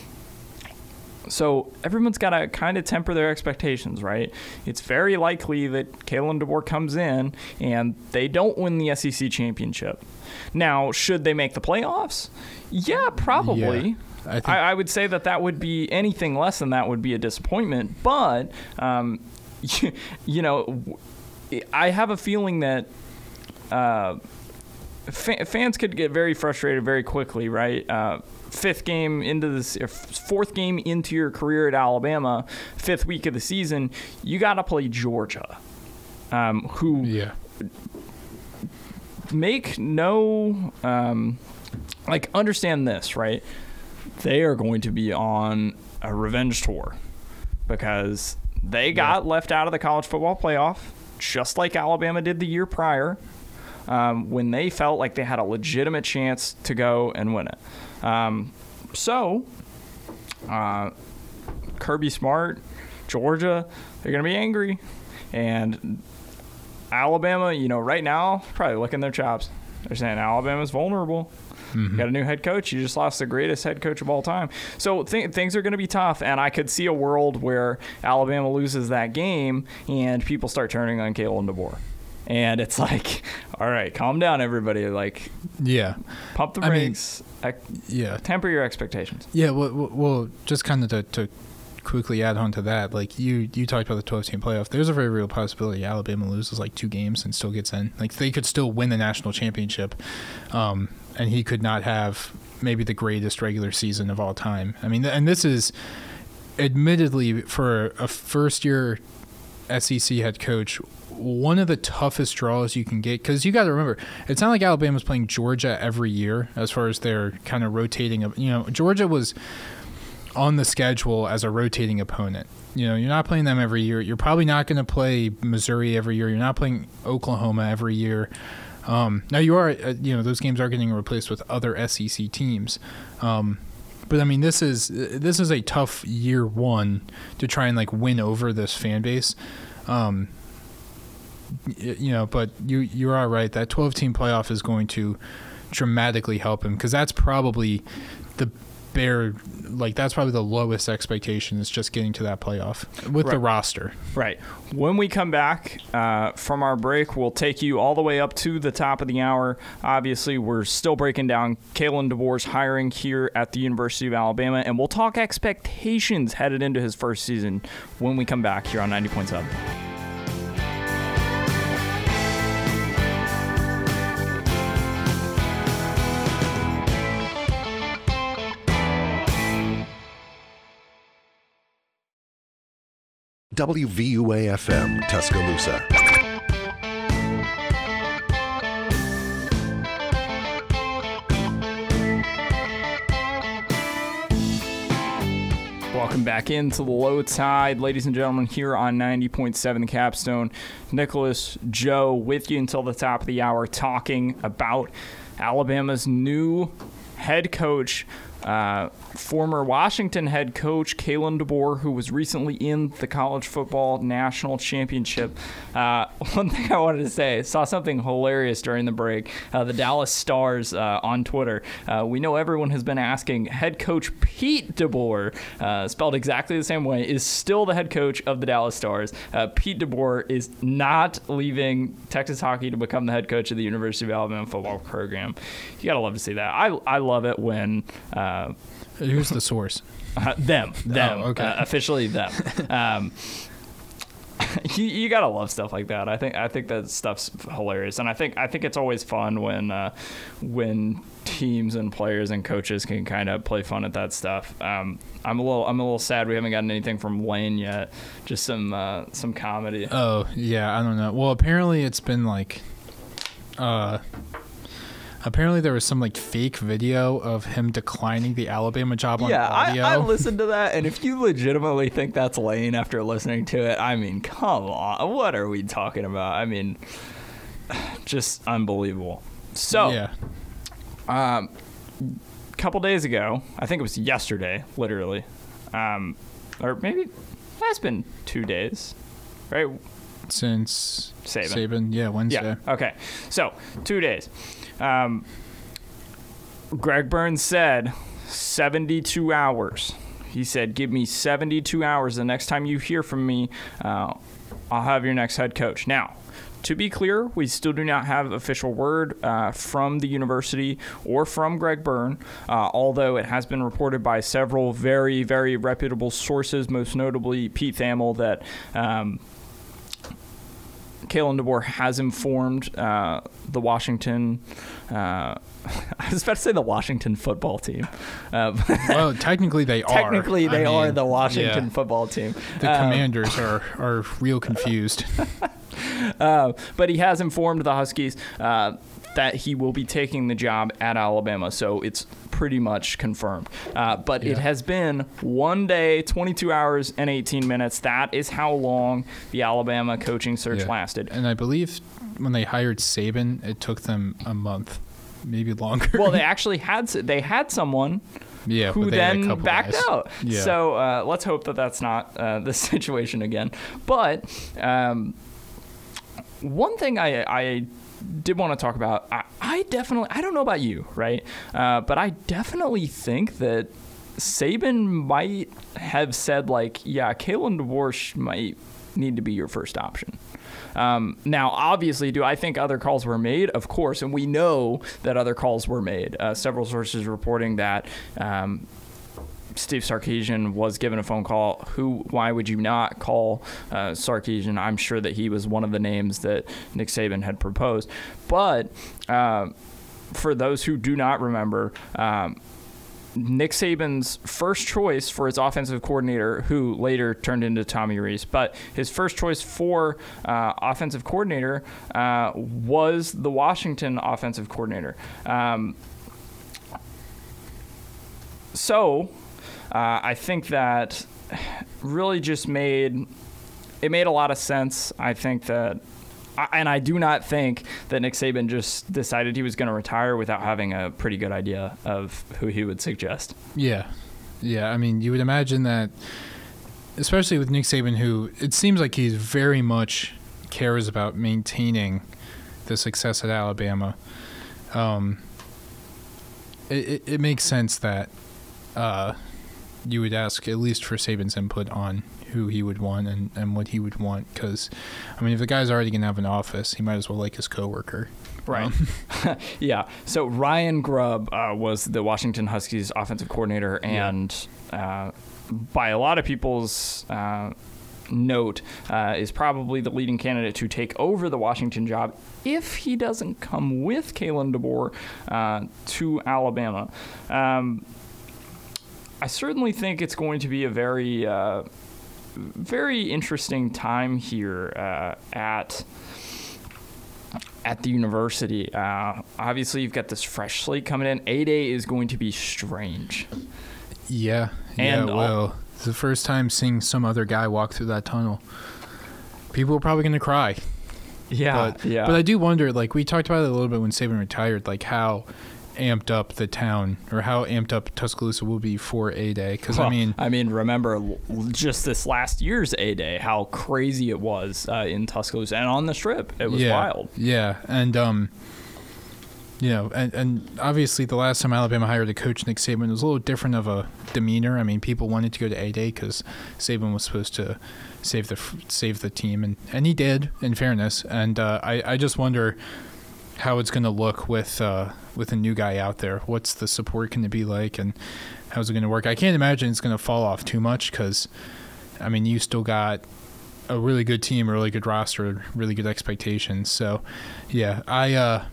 so everyone's got to kind of temper their expectations, right? It's very likely that Kalen DeBoer comes in and they don't win the S E C championship. Now, should they make the playoffs? Yeah, probably. Yeah. I, think I, I would say that that would be anything less than that would be a disappointment. But, um, you, you know, I have a feeling that Uh, fa- fans could get very frustrated very quickly, right? Uh, fifth game into this, fourth game into your career at Alabama, fifth week of the season, you got to play Georgia, um, who yeah. make no, um, like, understand this, right? They are going to be on a revenge tour because they got yeah. left out of the college football playoff, just like Alabama did the year prior. Um, when they felt like they had a legitimate chance to go and win it. Um, so, uh, Kirby Smart, Georgia, they're going to be angry. And Alabama, you know, right now, probably licking their chops. They're saying Alabama's vulnerable. Mm-hmm. You got a new head coach. You just lost the greatest head coach of all time. So th- things are going to be tough, and I could see a world where Alabama loses that game and people start turning on Kalen DeBoer. And it's like, all right, calm down, everybody. Like, yeah, pump the I mean, brakes. Ec- yeah, temper your expectations. Yeah, well, well just kind of to, to quickly add on to that, like you, you talked about the twelve-team playoff. There's a very real possibility Alabama loses like two games and still gets in. Like they could still win the national championship, um, and he could not have maybe the greatest regular season of all time. I mean, and this is admittedly for a first-year S E C head coach, one of the toughest draws you can get, because you got to remember, it's not like Alabama's playing Georgia every year as far as they're kind of rotating. You know, Georgia was on the schedule as a rotating opponent. You know, you're not playing them every year. You're probably not going to play Missouri every year. You're not playing Oklahoma every year. Um, now you are, uh, you know, those games are getting replaced with other S E C teams. Um, but I mean, this is this is a tough year one to try and like win over this fan base. Um, you know, but you you are right. That twelve-team playoff is going to dramatically help him, because that's probably the bare, like that's probably the lowest expectation, is just getting to that playoff with right. the roster. Right. When we come back uh, from our break, we'll take you all the way up to the top of the hour. Obviously, we're still breaking down Kalen DeBoer's hiring here at the University of Alabama, and we'll talk expectations headed into his first season when we come back here on ninety point seven. W V U A F M, Tuscaloosa. Welcome back into the Low Tide, ladies and gentlemen, here on ninety point seven The Capstone. Nicholas, Joe, with you until the top of the hour, talking about Alabama's new head coach, uh, former Washington head coach Kalen DeBoer, who was recently in the college football national championship. Uh, one thing I wanted to say, saw something hilarious during the break. Uh, the Dallas Stars uh, on Twitter. Uh, we know everyone has been asking, head coach Pete DeBoer, uh, spelled exactly the same way, is still the head coach of the Dallas Stars. Uh, Pete DeBoer is not leaving Texas hockey to become the head coach of the University of Alabama football program. You gotta love to see that. I I love it when uh, who's the source? Uh, them, them, oh, okay. uh, officially them. Um, you, you gotta love stuff like that. I think I think that stuff's hilarious, and I think I think it's always fun when uh, when teams and players and coaches can kind of play fun at that stuff. Um, I'm a little I'm a little sad we haven't gotten anything from Lane yet. Just some uh, some comedy. Oh yeah, I don't know. Well, apparently it's been like, uh. Apparently there was some like fake video of him declining the Alabama job on yeah, audio. I, I listened to that, and if you legitimately think that's Lane after listening to it, I mean, come on, what are we talking about? I mean, just unbelievable. So, yeah. um, a couple days ago, I think it was yesterday, literally, um, or maybe that's been two days, right? Since Saban. Saban, yeah, Wednesday. Yeah. Okay. So two days. Um, Greg Burns said seventy-two hours. He said, give me seventy-two hours. The next time you hear from me, uh, I'll have your next head coach. Now, to be clear, we still do not have official word uh, from the university or from Greg Byrne, uh, although it has been reported by several very, very reputable sources, most notably Pete Thamel, that um, Kalen DeBoer has informed uh, the Washington, uh, I was about to say the Washington football team. Uh, well, technically they are. Technically they I are mean, the Washington yeah. football team. The um, Commanders are, are real confused. uh, but he has informed the Huskies uh, that he will be taking the job at Alabama, so it's pretty much confirmed. Uh, but yeah. It has been one day, twenty-two hours, and eighteen minutes. That is how long the Alabama coaching search yeah. lasted. And I believe when they hired Saban, it took them a month, maybe longer. Well, they actually had they had someone yeah, who then backed guys. out. Yeah. So uh, let's hope that that's not uh, the situation again. But um, one thing I I did want to talk about, I, I definitely, I don't know about you, right? Uh, but I definitely think that Saban might have said, like, yeah, Kalen DeBoer might need to be your first option. Um, now, obviously, do I think other calls were made? Of course, and we know that other calls were made. Uh, several sources reporting that um, Steve Sarkisian was given a phone call. Who? Why would you not call uh, Sarkisian? I'm sure that he was one of the names that Nick Saban had proposed. But uh, for those who do not remember, um, Nick Saban's first choice for his offensive coordinator, who later turned into Tommy Rees, but his first choice for uh, offensive coordinator uh, was the Washington offensive coordinator. Um, so uh, I think that really just made it made a lot of sense. I think that. And I do not think that Nick Saban just decided he was going to retire without having a pretty good idea of who he would suggest. Yeah. Yeah. I mean, you would imagine that, especially with Nick Saban, who it seems like he's very much cares about maintaining the success at Alabama. Um, it, it, it makes sense that uh, you would ask at least for Saban's input on who he would want and, and what he would want, because I mean, if the guy's already gonna have an office, he might as well like his coworker. Right. Um, yeah. So Ryan Grubb uh, was the Washington Huskies offensive coordinator, and yeah. uh, by a lot of people's uh, note, uh, is probably the leading candidate to take over the Washington job if he doesn't come with Kalen DeBoer uh, to Alabama. Um, I certainly think it's going to be a very uh, very interesting time here uh, at at the university. Uh, obviously, you've got this fresh slate coming in. A-Day is going to be strange. Yeah, and yeah. Well, it's the first time seeing some other guy walk through that tunnel. People are probably going to cry. Yeah, but, yeah. But I do wonder, like we talked about it a little bit when Saban retired, like how amped up the town or how amped up Tuscaloosa will be for A-Day, because well, I mean I mean remember just this last year's A-Day how crazy it was uh, in Tuscaloosa and on the Strip. It was yeah, wild. Yeah, and um you know, and, and obviously the last time Alabama hired a coach, Nick Saban, was a little different of a demeanor. I mean, people wanted to go to A-Day because Saban was supposed to save the save the team, and, and he did, in fairness. And uh, I, I just wonder how it's going to look with uh, with a new guy out there. What's the support going to be like, and how's it going to work? I can't imagine it's going to fall off too much because, I mean, you still got a really good team, a really good roster, really good expectations. So, yeah, I uh,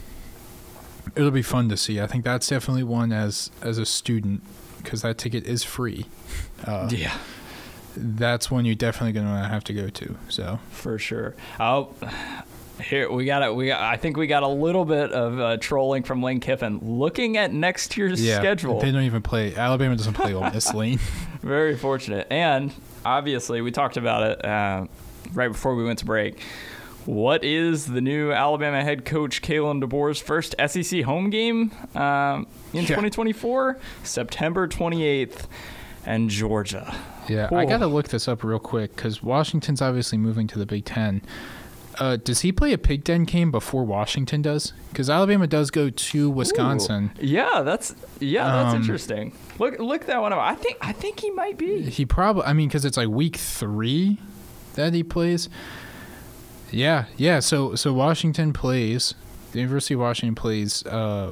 it'll be fun to see. I think that's definitely one as as a student, because that ticket is free. Uh, yeah. That's one you're definitely going to have to go to. So for sure. Oh. Here we got it. We got, I think we got a little bit of uh, trolling from Lane Kiffin. Looking at next year's yeah, schedule, they don't even play. Alabama doesn't play Ole Miss, Lane. Very fortunate, and obviously we talked about it uh, right before we went to break. What is the new Alabama head coach Kalen DeBoer's first S E C home game um, in yeah. twenty twenty-four? September twenty-eighth, and Georgia. Yeah, cool. I got to look this up real quick because Washington's obviously moving to the Big Ten. Uh, does he play a Big Ten game before Washington does? Because Alabama does go to Wisconsin. Ooh. Yeah, that's yeah, that's um, interesting. Look, look that one up. I think I think he might be. He probably. I mean, because it's like week three that he plays. Yeah, yeah. So so Washington plays. The University of Washington plays uh,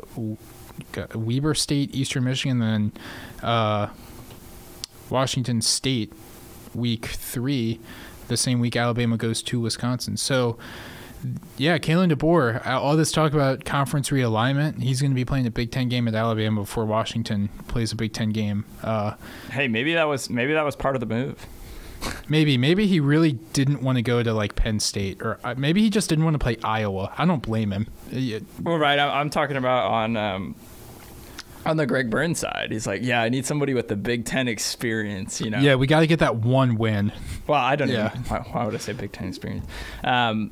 Weber State, Eastern Michigan, then uh, Washington State, week three. The same week Alabama goes to Wisconsin. So, yeah, Kalen DeBoer, all this talk about conference realignment, he's going to be playing a Big Ten game at Alabama before Washington plays a Big Ten game. Uh, hey, maybe that was maybe that was part of the move. Maybe. Maybe he really didn't want to go to, like, Penn State. Or uh, maybe he just didn't want to play Iowa. I don't blame him. Well, right. I'm talking about on... Um On the Greg Burns side, he's like, yeah, I need somebody with the Big Ten experience, you know? Yeah, we got to get that one win. Well, I don't yeah. even, why, why would I say Big Ten experience? Um,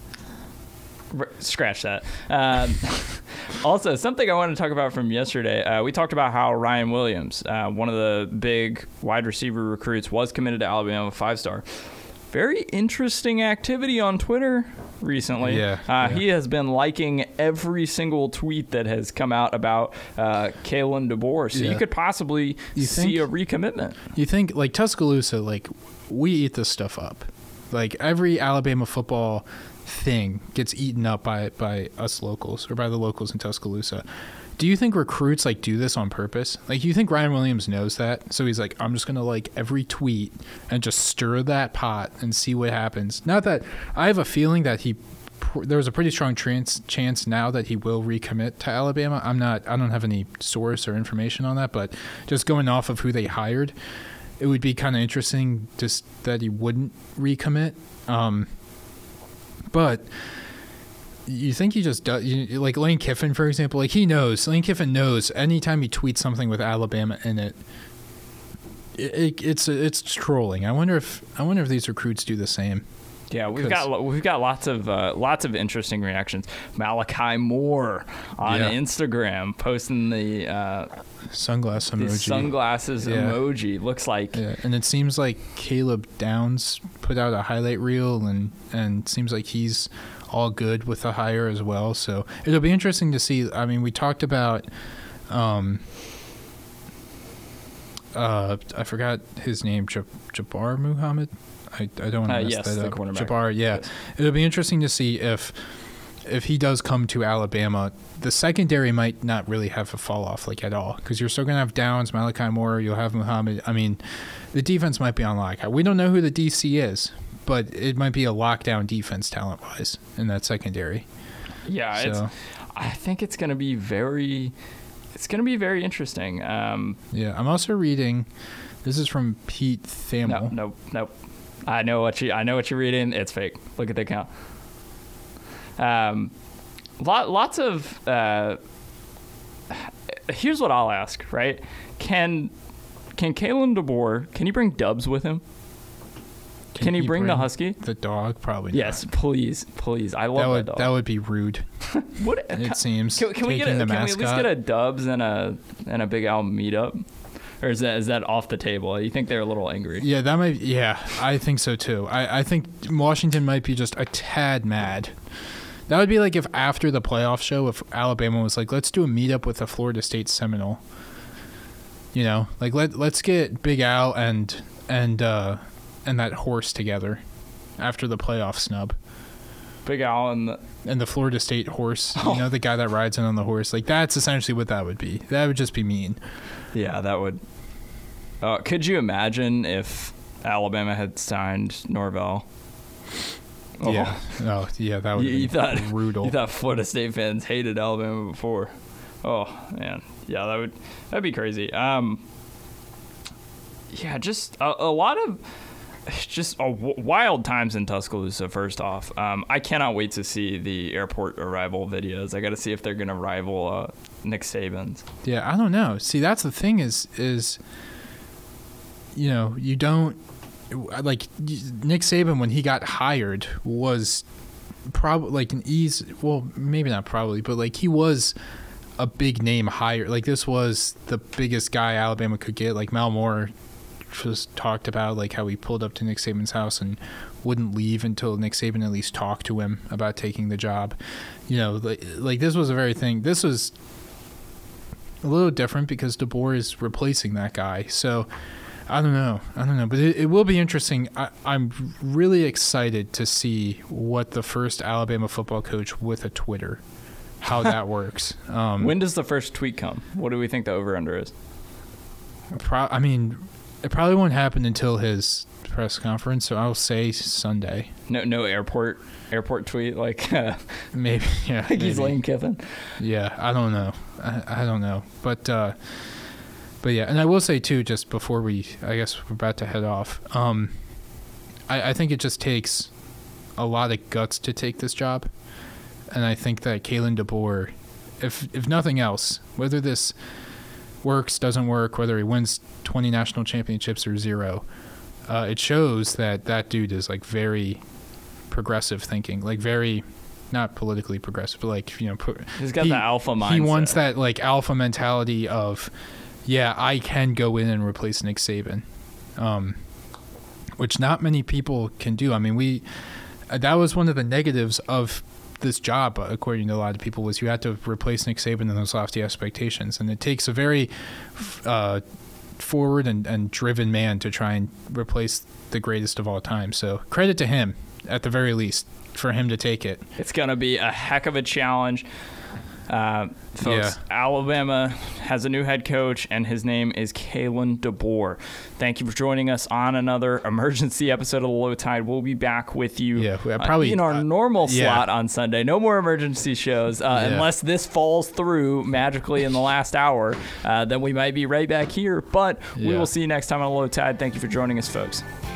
r- scratch that. Um, also, something I wanted to talk about from yesterday, uh, we talked about how Ryan Williams, uh, one of the big wide receiver recruits, was committed to Alabama, five-star. Very interesting activity on Twitter recently. Yeah, uh, yeah. He has been liking every single tweet that has come out about uh, Kalen DeBoer. So yeah. you could possibly you see think, a recommitment. You think, like, Tuscaloosa, like, we eat this stuff up. Like every Alabama football thing gets eaten up by by us locals or by the locals in Tuscaloosa. Do you think recruits like do this on purpose? Like, you think Ryan Williams knows that? So he's like, I'm just going to like every tweet and just stir that pot and see what happens. Not that I have a feeling that he, there's a pretty strong trans, chance now that he will recommit to Alabama. I'm not, I don't have any source or information on that, but just going off of who they hired, it would be kind of interesting just that he wouldn't recommit. Um, but you think he just does, you, like Lane Kiffin, for example, like he knows, Lane Kiffin knows anytime he tweets something with Alabama in it, it, it it's it's trolling. I wonder if I wonder if these recruits do the same. Yeah, we've got we've got lots of uh, lots of interesting reactions. Malachi Moore on yeah. Instagram posting the uh, sunglass emoji. The sunglasses yeah. emoji looks like. Yeah, and it seems like Caleb Downs put out a highlight reel, and and seems like he's all good with the hire as well. So it'll be interesting to see. I mean, we talked about, um, uh, I forgot his name, J- Jabbar Muhammad. I, I don't want to uh, mess yes, that the up. cornerback. Jabbar, yeah. Yes. It'll be interesting to see if if he does come to Alabama. The secondary might not really have a fall off like at all, because you're still going to have Downs, Malachi Moore, you'll have Muhammad. I mean, the defense might be on lock. We don't know who the D C is, but it might be a lockdown defense talent wise in that secondary. Yeah, so. it's, I think it's going to be very, it's going to be very interesting. Um, yeah, I'm also reading. This is from Pete Thamel. No, nope, nope. I know what you. I know what you're reading. It's fake. Look at the account. Um, lot, lots of. Uh, here's what I'll ask. Right? Can, can Kalen DeBoer? Can you bring Dubs with him? Can, can he, he bring, bring the Husky? The dog, probably. Yes, not. please, please. I love that would that dog. That would be rude. What it seems. Can, can we get? A, can we at least get a Dubs and a and a Big Al meetup? Or is that is that off the table? You think they're a little angry? Yeah, that might. Yeah, I think so too. I, I think Washington might be just a tad mad. That would be like if after the playoff show, if Alabama was like, let's do a meetup with the Florida State Seminole. You know, like let let's get Big Al and and uh, and that horse together after the playoff snub. Big Al and the and the Florida State horse. Oh. You know, the guy that rides in on the horse. Like that's essentially what that would be. That would just be mean. Yeah, that would. Uh, could you imagine if Alabama had signed Norvell? Oh. Yeah. Oh, yeah, that would you, be you thought, brutal. You thought Florida State fans hated Alabama before. Oh, man. Yeah, that would that'd be crazy. Um, yeah, just a, a lot of just a w- wild times in Tuscaloosa, first off. Um, I cannot wait to see the airport arrival videos. I got to see if they're going to rival uh, Nick Saban's. Yeah, I don't know. See, that's the thing is, is you know, you don't, like, Nick Saban, when he got hired, was probably, like, an easy, well, maybe not probably, but, like, he was a big name hire. Like, this was the biggest guy Alabama could get. Like, Mal Moore just talked about like how he pulled up to Nick Saban's house and wouldn't leave until Nick Saban at least talked to him about taking the job. You know, like, like this was a very thing. This was a little different because DeBoer is replacing that guy. So I don't know. I don't know. But it, it will be interesting. I, I'm really excited to see what the first Alabama football coach with a Twitter, how that works. Um, when does the first tweet come? What do we think the over-under is? Pro- I mean... It probably won't happen until his press conference, so I'll say Sunday. No, no airport, airport tweet like uh, maybe. Yeah, like he's Lane Kiffin. Yeah, I don't know. I, I don't know, but uh, but yeah, and I will say too, just before we, I guess we're about to head off. Um, I, I think it just takes a lot of guts to take this job, and I think that Kalen DeBoer, if if nothing else, whether this works, doesn't work, whether he wins twenty national championships or zero, uh, it shows that that dude is like very progressive thinking, like very, not politically progressive, but like, you know, pu- he's got he, the alpha mindset. He wants that like alpha mentality of, yeah, I can go in and replace Nick Saban, um, which not many people can do. I mean, we, uh, that was one of the negatives of this job, according to a lot of people, was you had to replace Nick Saban and those lofty expectations, and it takes a very uh, forward and, and driven man to try and replace the greatest of all time. So credit to him, at the very least, for him to take it. It's going to be a heck of a challenge. Uh, folks, Yeah. Alabama has a new head coach, and his name is Kalen DeBoer. Thank you for joining us on another emergency episode of The Low Tide. We'll be back with you Yeah, we- uh, probably- in our uh, normal yeah. slot on Sunday. No more emergency shows uh, Yeah. unless this falls through magically in the last hour. Uh, then we might be right back here, but we Yeah. will see you next time on The Low Tide. Thank you for joining us, folks.